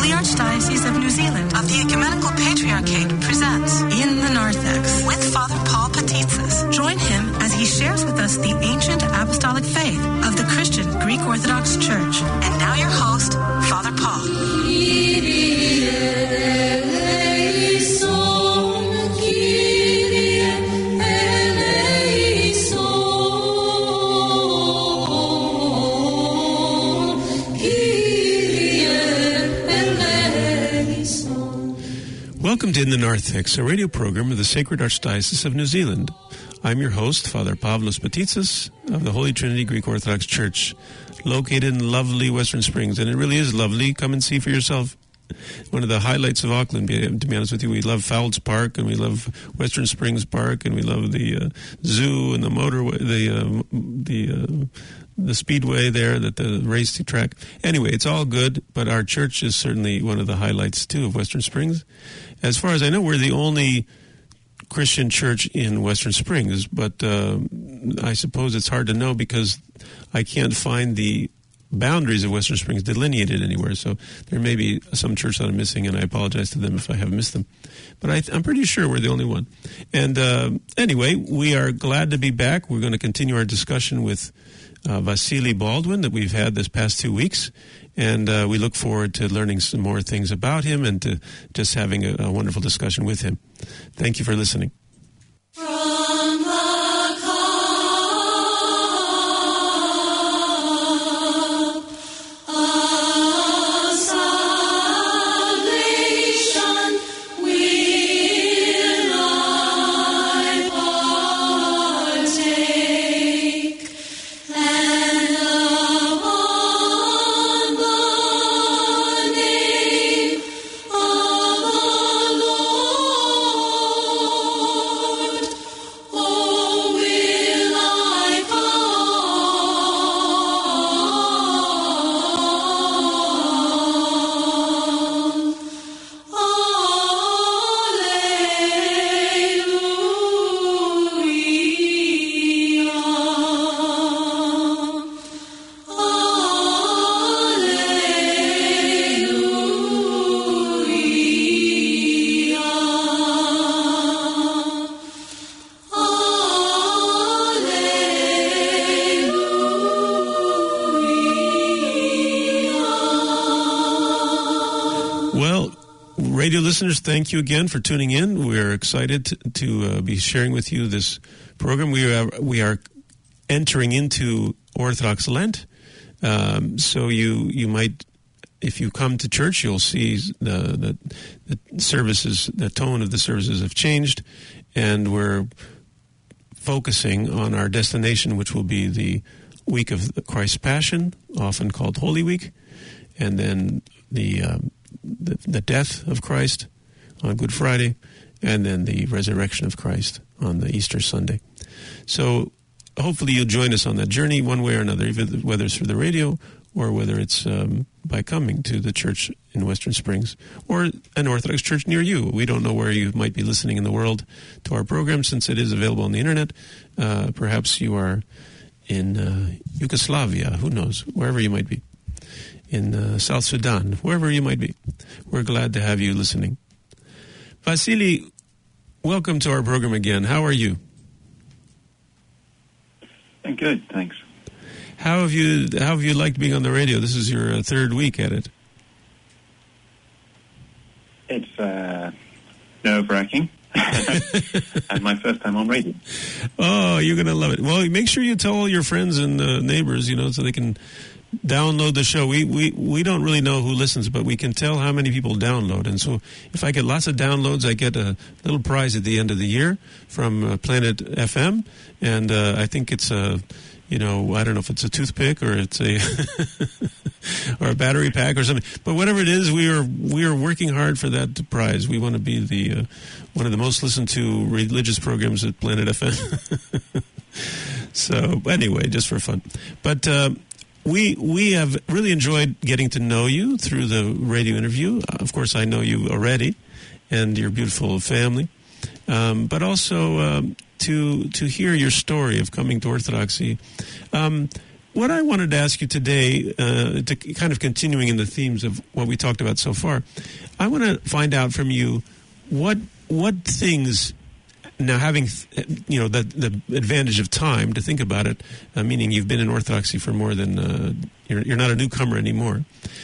Holy Archdiocese of New Zealand of the Ecumenical Patriarchate presents In the Narthex with Father Paul Patitsis. Join him as he shares with us the ancient apostolic faith of the Christian Greek Orthodox Church. And now your host, Father Paul. Welcome to In the Narthex, a radio program of the Sacred Archdiocese of New Zealand. I'm your host, Father Pavlos Patitsis of the Holy Trinity Greek Orthodox Church, located in lovely Western Springs. And it really is lovely. Come and see for yourself. One of the highlights of Auckland, to be honest with you, we love Fowles Park, and we love Western Springs Park, and we love the zoo and the motorway, the speedway there, the race track. Anyway, it's all good, but our church is certainly one of the highlights, too, of Western Springs. As far as I know, we're the only Christian church in Western Springs, but I suppose it's hard to know because I can't find the boundaries of Western Springs delineated anywhere, so there may be some church that I'm missing, and I apologize to them if I have missed them. But I'm pretty sure we're the only one. And anyway, we are glad to be back. We're going to continue our discussion with Vasily Baldwin that we've had this past 2 weeks, and we look forward to learning some more things about him and to just having a wonderful discussion with him. Thank you for listening. Radio listeners, thank you again for tuning in. We're excited to be sharing with you this program. We are entering into Orthodox Lent, so you might, if you come to church, you'll see the services, the tone of the services have changed, and we're focusing on our destination, which will be the week of Christ's Passion, often called Holy Week, and then the death of Christ on Good Friday, and then the resurrection of Christ on the Easter Sunday. So hopefully you'll join us on that journey one way or another, whether it's through the radio or whether it's by coming to the church in Western Springs or an Orthodox church near you. We don't know where you might be listening in the world to our program since it is available on the internet. Perhaps you are in Yugoslavia, who knows, wherever you might be. In South Sudan, wherever you might be. We're glad to have you listening. Vasily, welcome to our program again. How are you? I'm good, thanks. How have you liked being on the radio? This is your third week at it. It's nerve-wracking. And my first time on radio. Oh, you're going to love it. Well, make sure you tell all your friends and neighbors, so they can download the show. We don't really know who listens, but we can tell how many people download. And so if I get lots of downloads, I get a little prize at the end of the year from Planet FM. And I think it's I don't know if it's a toothpick or it's a or a battery pack or something. But whatever it is, we are working hard for that prize. We want to be the one of the most listened to religious programs at Planet FM. So anyway, just for fun. But we have really enjoyed getting to know you through the radio interview. Of course, I know you already and your beautiful family, but also to hear your story of coming to Orthodoxy. what I wanted to ask you today, to kind of continuing in the themes of what we talked about so far, I want to find out from you what things, now having the advantage of time to think about it, meaning you've been in Orthodoxy for more than you're not a newcomer anymore.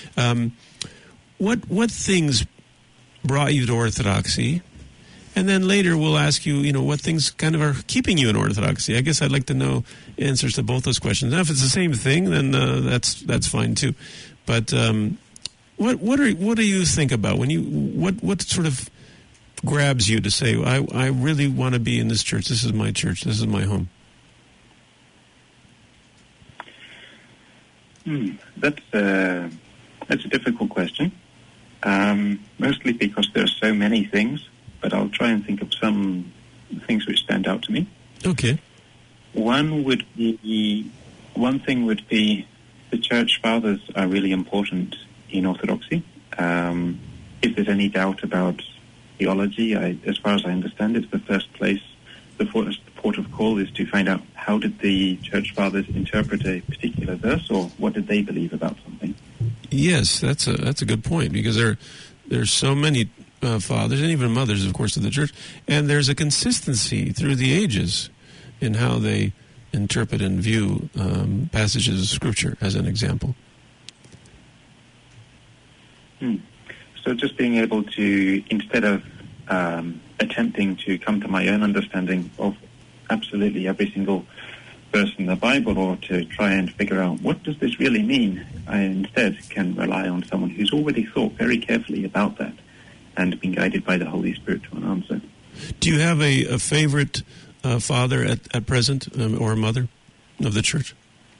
What things brought you to Orthodoxy? And then later we'll ask you, what things kind of are keeping you in Orthodoxy. I guess I'd like to know answers to both those questions. Now, if it's the same thing, then that's fine too. But what do you think about when what sort of grabs you to say, I really want to be in this church. This is my church. This is my home. That's a difficult question. Mostly because there are so many things. But I'll try and think of some things which stand out to me. Okay. One thing would be the church fathers are really important in Orthodoxy. If there's any doubt about theology, as far as I understand it, the first place, the port of call is to find out how did the church fathers interpret a particular verse, or what did they believe about something. Yes, that's a good point, because there's so many fathers and even mothers, of course, of the church, and there's a consistency through the ages in how they interpret and view passages of Scripture, as an example. So just being able to, instead of attempting to come to my own understanding of absolutely every single verse in the Bible, or to try and figure out what does this really mean, I instead can rely on someone who's already thought very carefully about that and been guided by the Holy Spirit to an answer. Do you have a favorite father at present, or a mother of the church?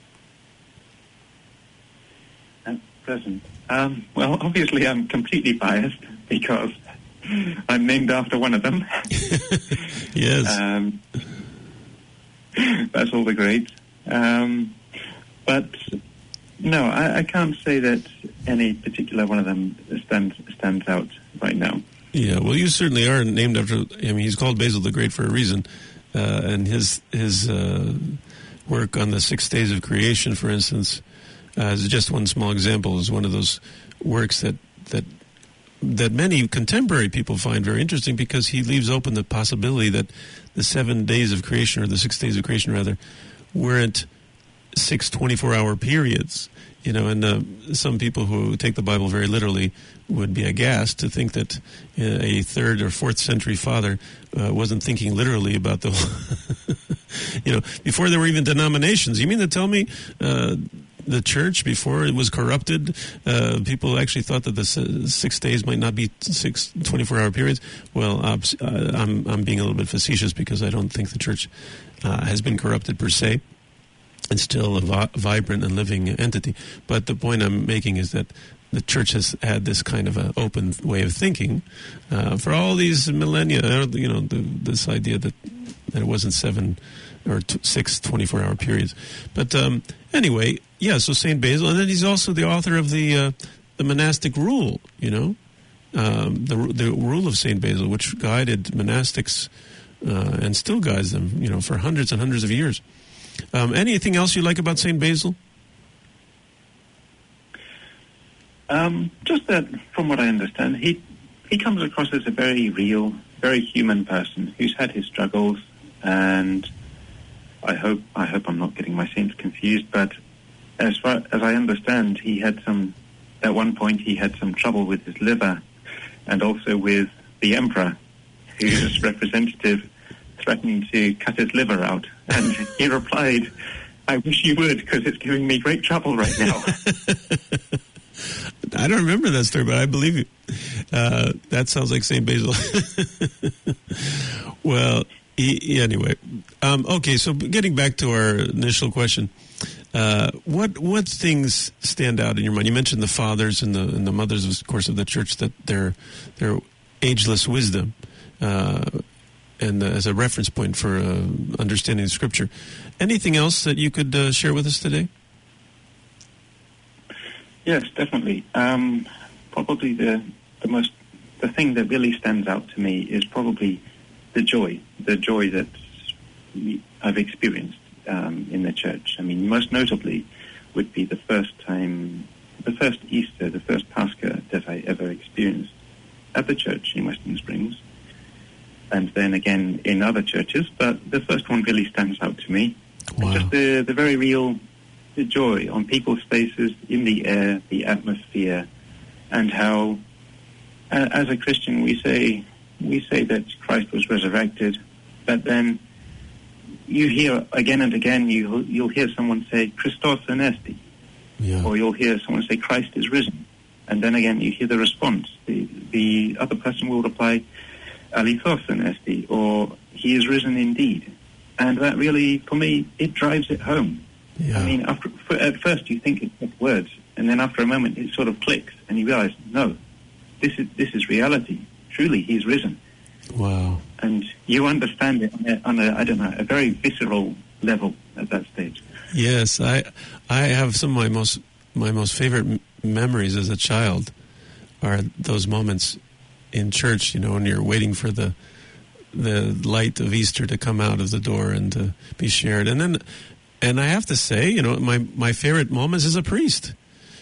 At present? Well, obviously I'm completely biased because I'm named after one of them. Yes. That's all the greats. But no, I can't say that any particular one of them stands out right now. Yeah, well, you certainly are named after. He's called Basil the Great for a reason, and his work on the 6 days of creation, for instance, is just one small example. Is one of those works that many contemporary people find very interesting, because he leaves open the possibility that the 7 days of creation, or the 6 days of creation rather, weren't 6 24-hour periods. And some people who take the Bible very literally would be aghast to think that a 3rd or 4th century father wasn't thinking literally about the before there were even denominations. You mean to tell me the church, before it was corrupted, people actually thought that the 6 days might not be 6 24-hour periods? Well, I'm being a little bit facetious, because I don't think the church has been corrupted per se. It's still a vibrant and living entity. But the point I'm making is that the church has had this kind of an open way of thinking for all these millennia. This idea that it wasn't 7 or 6 24-hour periods. But anyway, yeah. So Saint Basil, and then he's also the author of the monastic rule. The rule of Saint Basil, which guided monastics and still guides them. For hundreds and hundreds of years. Anything else you like about Saint Basil? Just that, from what I understand, he comes across as a very real, very human person who's had his struggles, and I hope I'm not getting my saints confused, but as far as I understand, at one point he had some trouble with his liver, and also with the emperor, whose representative threatening to cut his liver out, and he replied, "I wish you would, because it's giving me great trouble right now." I don't remember that story, but I believe you. That sounds like St. Basil. Well, anyway. Okay, so getting back to our initial question, what things stand out in your mind? You mentioned the fathers and the mothers, of course, of the church, that their ageless wisdom, and as a reference point for understanding the Scripture. Anything else that you could share with us today? Yes, definitely. Probably the thing that really stands out to me is probably the joy that I've experienced in the church. I mean, most notably, would be the first Easter, the first Pascha that I ever experienced at the church in Western Springs, and then again in other churches, but the first one really stands out to me. Wow. Just the very real joy on people's faces, in the air, the atmosphere, and how, as a Christian, we say that Christ was resurrected, but then you hear again and again, you'll hear someone say, Christos anesti, or you'll hear someone say, Christ is risen. And then again, you hear the response. The other person will reply, alithos anesti, or he is risen indeed. And that really, for me, it drives it home. Yeah. I mean, at first you think it's just words, and then after a moment it sort of clicks, and you realize, no, this is reality. Truly, he's risen. Wow. And you understand it on a very visceral level at that stage. Yes, I have some of my most favorite memories as a child are those moments in church, when you're waiting for the light of Easter to come out of the door and to be shared. And I have to say, my favorite moments as a priest.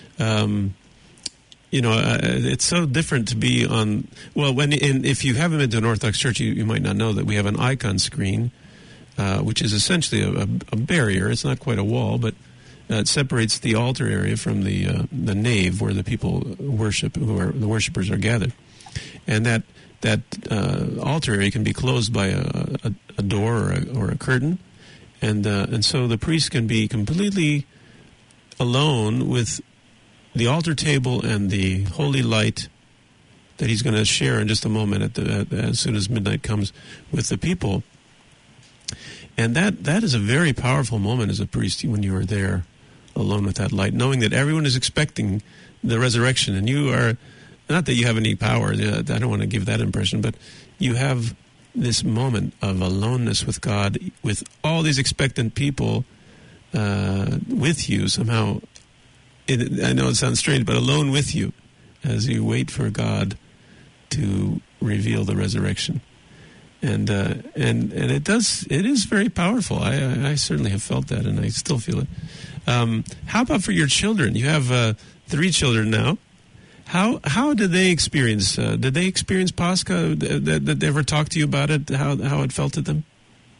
It's so different to be on. Well, if you haven't been to an Orthodox church, you might not know that we have an icon screen, which is essentially a barrier. It's not quite a wall, but it separates the altar area from the nave where the people worship, the worshipers are gathered, and that altar area can be closed by a door or a curtain, and so the priest can be completely alone with the altar table and the holy light that he's going to share in just a moment as soon as midnight comes with the people. And that is a very powerful moment as a priest when you are there alone with that light, knowing that everyone is expecting the resurrection, and you are, not that you have any power, I don't want to give that impression, but you have this moment of aloneness with God, with all these expectant people with you somehow. I know it sounds strange, but alone with you as you wait for God to reveal the resurrection. And it is very powerful. I certainly have felt that, and I still feel it. How about for your children? You have 3 children now. How did they experience? Did they experience Pascha? Did they ever talk to you about it? How it felt to them?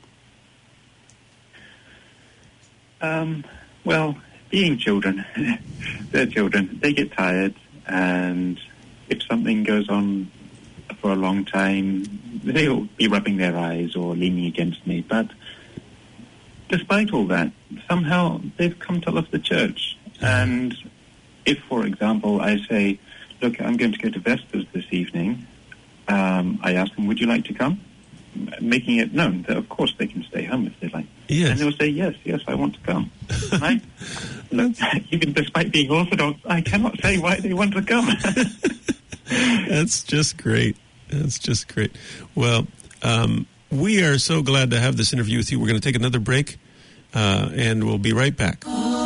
Well, being children, they're children. They get tired, and if something goes on for a long time, they'll be rubbing their eyes or leaning against me. But despite all that, somehow they've come to love the church. And if, for example, I say, look, I'm going to go to Vespers this evening, I ask them, would you like to come? Making it known that, of course, they can stay home if they like. Yes. And they'll say, yes, I want to come. Right? Look, even despite being Orthodox, I cannot say why they want to come. That's just great. Well, we are so glad to have this interview with you. We're going to take another break, and we'll be right back.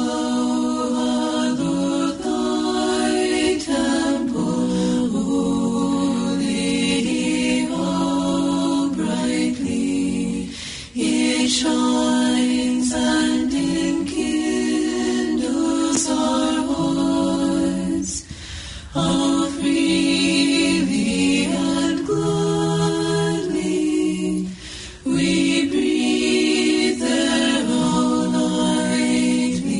Shines and enkindles our hearts all freely and gladly. We breathe their all nightly.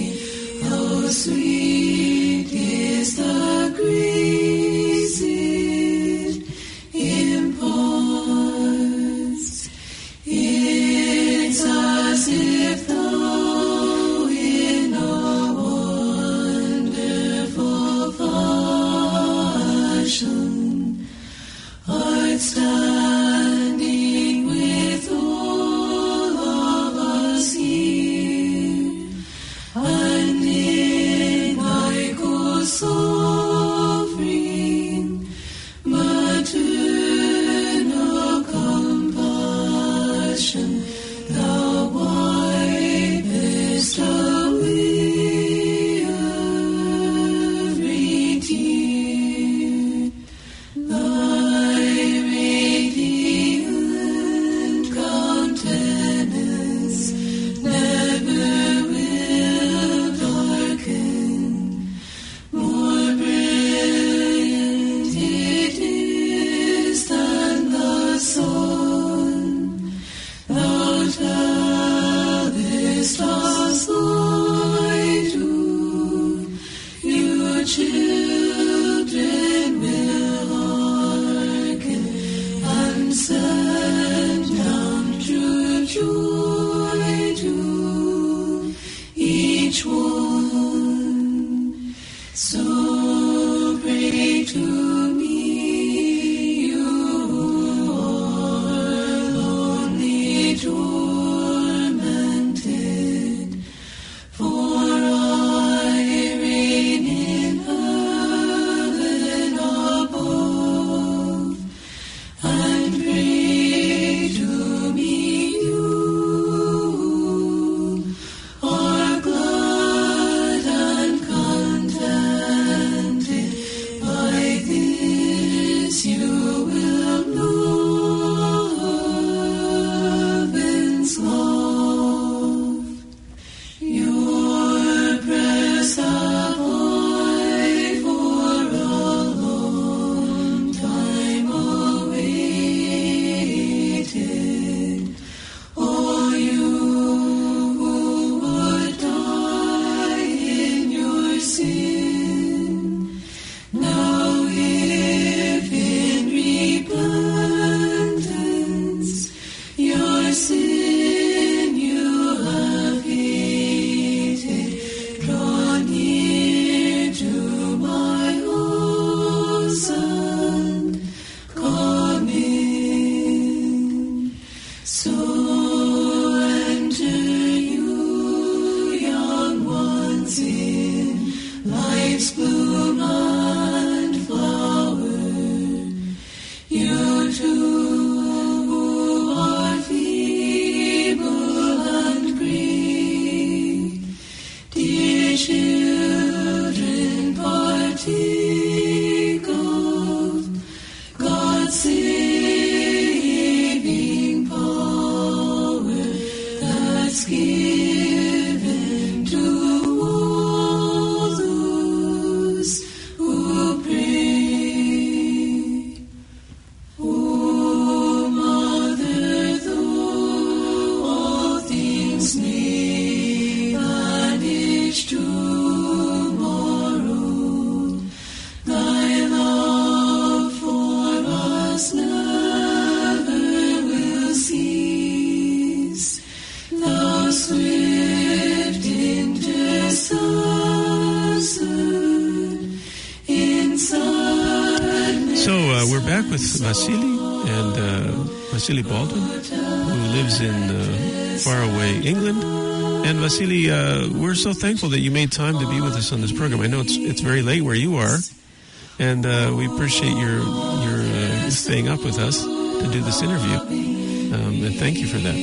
So we're back with Vasily and Vasily Baldwin, who lives in faraway England. And Vasily, we're so thankful that you made time to be with us on this program. I know it's very late where you are, and we appreciate your staying up with us to do this interview. And thank you for that.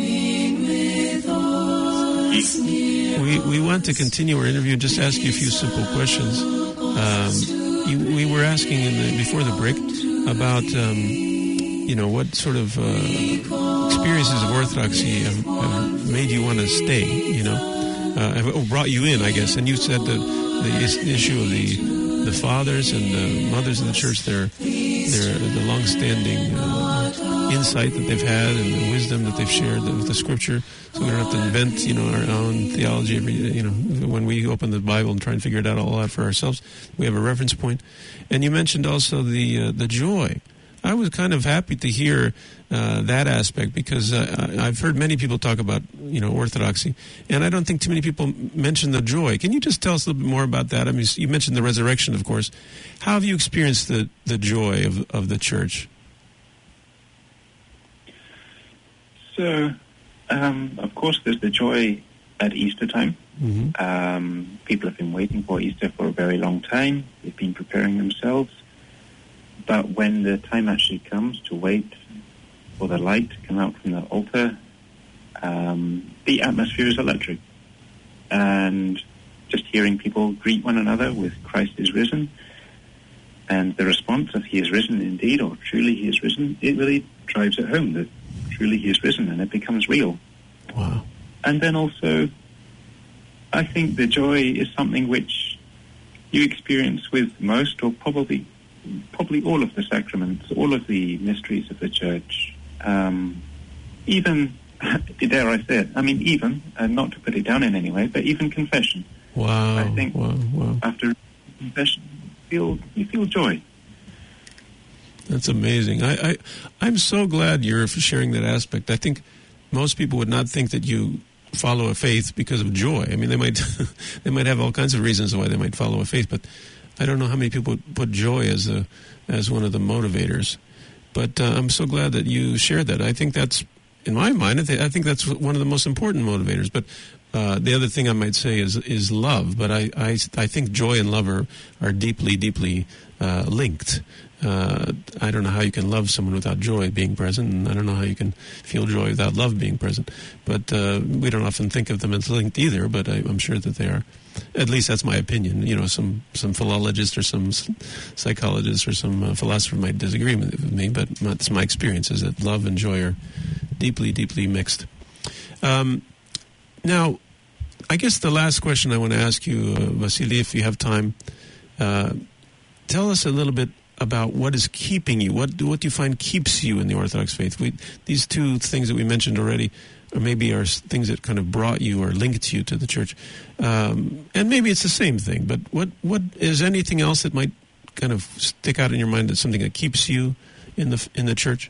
We want to continue our interview and just ask you a few simple questions. We were asking before the break about what sort of experiences of Orthodoxy have made you want to stay. Have brought you in, I guess. And you said that the issue of the fathers and the mothers of the church, the long-standing insight that they've had and the wisdom that they've shared with the Scripture, so we don't have to invent, our own theology. When we open the Bible and try and figure it all out for ourselves, we have a reference point. And you mentioned also the joy. I was kind of happy to hear that aspect because I've heard many people talk about, Orthodoxy, and I don't think too many people mention the joy. Can you just tell us a little bit more about that? I mean, you mentioned the resurrection, of course. How have you experienced the joy of the church? So, of course, there's the joy at Easter time. Mm-hmm. People have been waiting for Easter for a very long time. They've been preparing themselves. But when the time actually comes to wait for the light to come out from the altar, the atmosphere is electric. And just hearing people greet one another with "Christ is risen," and the response of "He is risen indeed," or "Truly He is risen," it really drives it home that truly He is risen, and it becomes real. Wow. And then also, I think the joy is something which you experience with most, or probably all of the sacraments, all of the mysteries of the church, even, dare I say it, even, not to put it down in any way, but even confession. Wow. I think wow. After confession, you feel joy. That's amazing. I'm so glad you're sharing that aspect. I think most people would not think that you follow a faith because of joy. I mean, they might have all kinds of reasons why they might follow a faith, but I don't know how many people put joy as one of the motivators. But I'm so glad that you shared that. I think that's, in my mind, I think that's one of the most important motivators. But the other thing I might say is love. But I think joy and love are deeply, deeply linked. I don't know how you can love someone without joy being present, and I don't know how you can feel joy without love being present. But we don't often think of them as linked either, but I'm sure that they are. At least that's my opinion. Some philologist or some psychologist or some philosopher might disagree with me, but that's my experience, is that love and joy are deeply, deeply mixed. Now, I guess the last question I want to ask you, Vasily, if you have time, tell us a little bit about what is keeping you. What do you find keeps you in the Orthodox faith? These two things that we mentioned already, or maybe are things that kind of brought you or linked you to the church. And maybe it's the same thing, but what is anything else that might kind of stick out in your mind as something that keeps you in the church?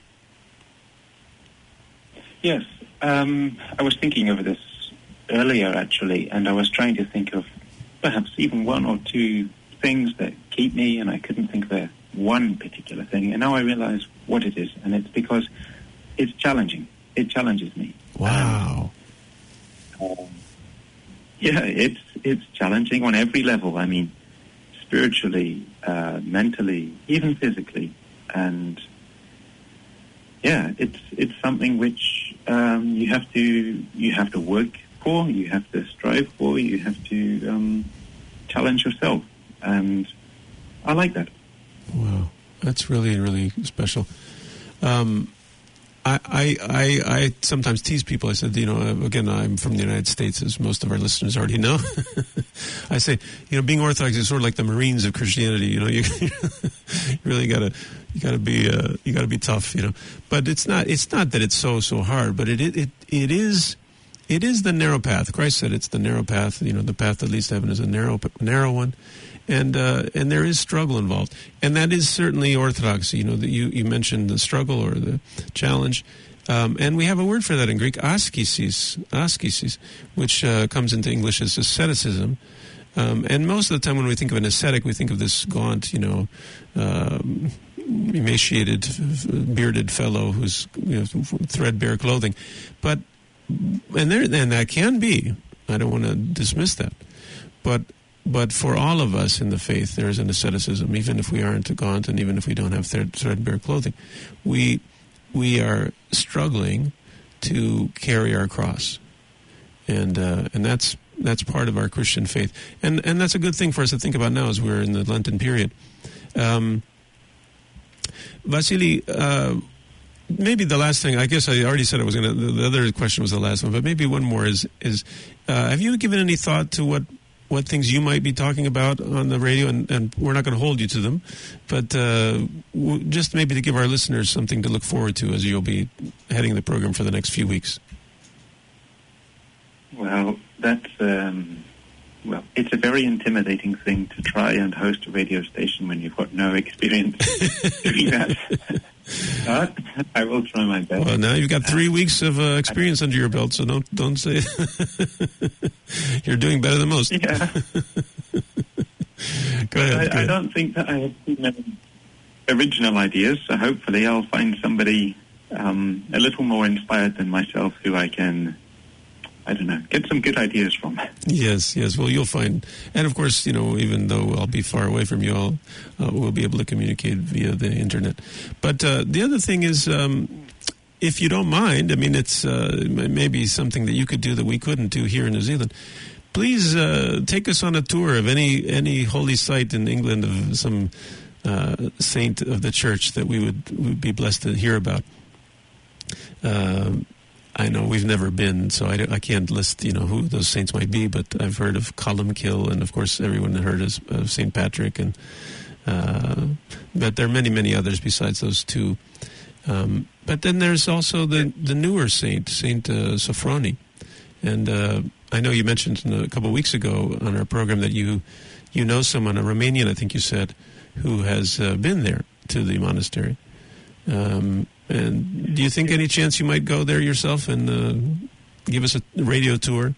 Yes. I was thinking of this earlier, actually, and I was trying to think of perhaps even one or two things that keep me, and I couldn't think of one particular thing. And now I realize what it is, and it's because it's challenging. It challenges me. Wow. It's challenging on every level. I mean, spiritually, mentally, even physically, and it's something which you have to work for, you have to strive for, you have to challenge yourself, and I like that. Wow, that's really, really special. I sometimes tease people. I said, again, I'm from the United States, as most of our listeners already know. I say, being Orthodox is sort of like the Marines of Christianity. You really gotta be tough. But it's not that it's so hard, but it is the narrow path. Christ said it's the narrow path. The path that leads to heaven is a narrow one. And there is struggle involved, and that is certainly Orthodoxy. That you mentioned the struggle or the challenge, and we have a word for that in Greek, askesis, which comes into English as asceticism. And most of the time when we think of an ascetic, we think of this gaunt, emaciated, bearded fellow who's threadbare clothing. And that can be. I don't want to dismiss that. But for all of us in the faith, there is an asceticism, even if we aren't gaunt and even if we don't have threadbare clothing. We are struggling to carry our cross. And that's part of our Christian faith. And that's a good thing for us to think about now as we're in the Lenten period. Vasily, maybe the last thing, I guess I already said the other question was the last one, but maybe one more is have you given any thought to what things you might be talking about on the radio? And we're not going to hold you to them, but just maybe to give our listeners something to look forward to as you'll be heading the program for the next few weeks. Well, that's it's a very intimidating thing to try and host a radio station when you've got no experience doing that. But I will try my best. Well, now you've got 3 weeks of experience under your belt, so don't say you're doing better than most. Yeah. Go ahead. I don't think that I have too many original ideas, so hopefully I'll find somebody a little more inspired than myself who I can, get some good ideas from. Yes. Well, you'll find, and of course, even though I'll be far away from you all, we'll be able to communicate via the internet. But the other thing is, if you don't mind, it's maybe something that you could do that we couldn't do here in New Zealand. Please take us on a tour of any holy site in England of some saint of the church that we would be blessed to hear about. I know we've never been, so I can't list, who those saints might be, but I've heard of Columkill, and of course everyone heard of St. Patrick, and but there are many, many others besides those two. But then there's also the newer saint, Saint Sophrony, and I know you mentioned a couple of weeks ago on our program that you know someone, a Romanian, I think you said, who has been there to the monastery. And do you think any chance you might go there yourself and give us a radio tour?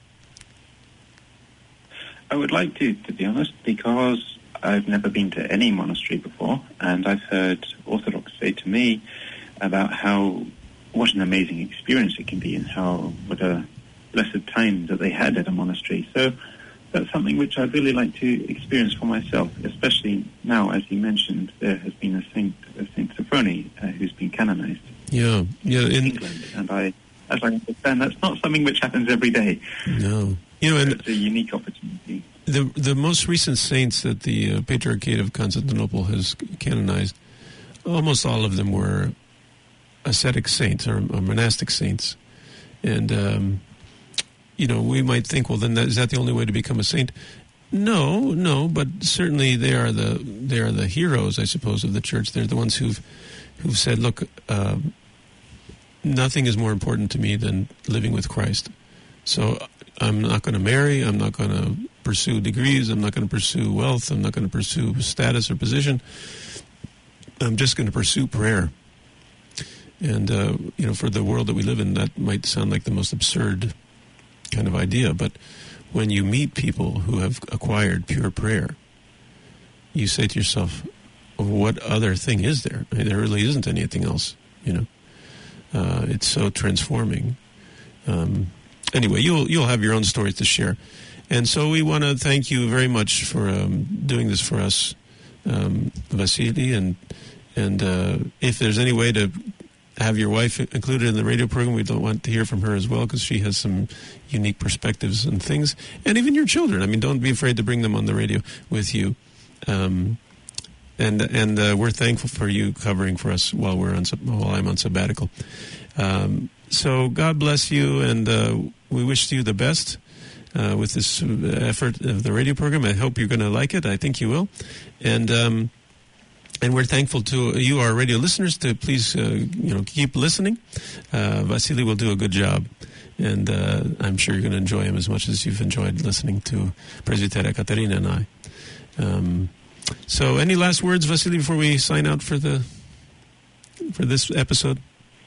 I would like to be honest, because I've never been to any monastery before, and I've heard Orthodox say to me about what an amazing experience it can be, and what a blessed time that they had at a monastery. So that's something which I'd really like to experience for myself, especially now, as you mentioned, there has been a Saint Sophrony who's been canonized in England. And as I understand, that's not something which happens every day. No. And it's a unique opportunity. The most recent saints that the Patriarchate of Constantinople has canonized, almost all of them were ascetic saints or monastic saints. And we might think, well, then is that the only way to become a saint? No, but certainly they are the heroes, I suppose, of the church. They're the ones who've said, look, nothing is more important to me than living with Christ. So I'm not going to marry. I'm not going to pursue degrees. I'm not going to pursue wealth. I'm not going to pursue status or position. I'm just going to pursue prayer. And for the world that we live in, that might sound like the most absurd kind of idea, but when you meet people who have acquired pure prayer, you say to yourself, what other thing is there? There really isn't anything else, It's so transforming. Anyway, you'll have your own stories to share. And so we want to thank you very much for doing this for us, Vasily, and if there's any way to have your wife included in the radio program, we don't want to hear from her as well, because she has some unique perspectives and things. And even your children. Don't be afraid to bring them on the radio with you. And we're thankful for you covering for us while I'm on sabbatical. So God bless you, and we wish you the best with this effort of the radio program. I hope you're going to like it. I think you will. And we're thankful to you, our radio listeners, to please, keep listening. Vasily will do a good job, and I'm sure you're going to enjoy him as much as you've enjoyed listening to Presbytera Katerina and I. So, any last words, Vasily, before we sign out for this episode?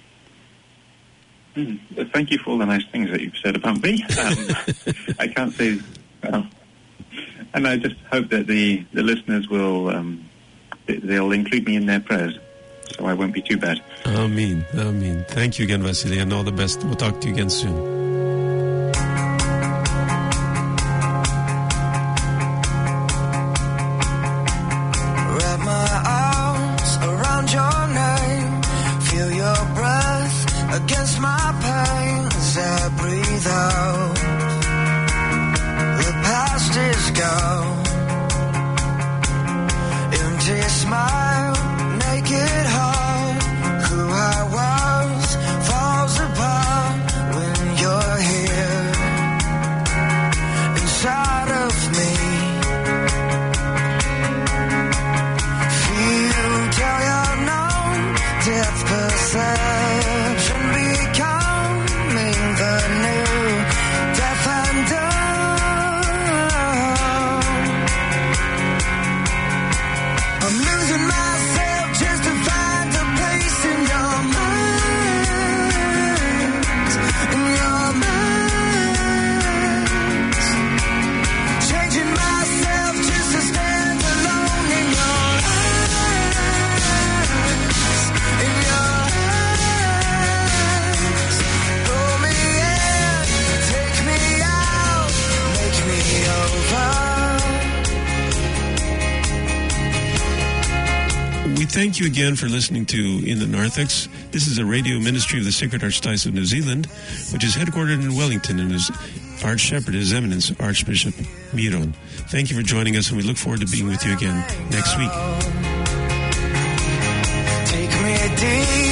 Thank you for all the nice things that you've said about me. I can't say And I just hope that the listeners will they'll include me in their prayers, so I won't be too bad. Amen. Amen. Thank you again, Vasily, and all the best. We'll talk to you again soon. Against my pain as I breathe out, the past is gone. Empty smile, naked heart, who I was falls apart when you're here inside of me. Feel till you're known, depth perception becoming the new death and dumb. I'm losing myself just to find a place in your mind, in your mind. Changing myself just to stand alone in your eyes, in your We thank you again for listening to In the Narthex. This is a radio ministry of the Sacred Archdiocese of New Zealand, which is headquartered in Wellington, and whose Archshepherd is His Eminence Archbishop Miron. Thank you for joining us, and we look forward to being with you again next week. Take me deep.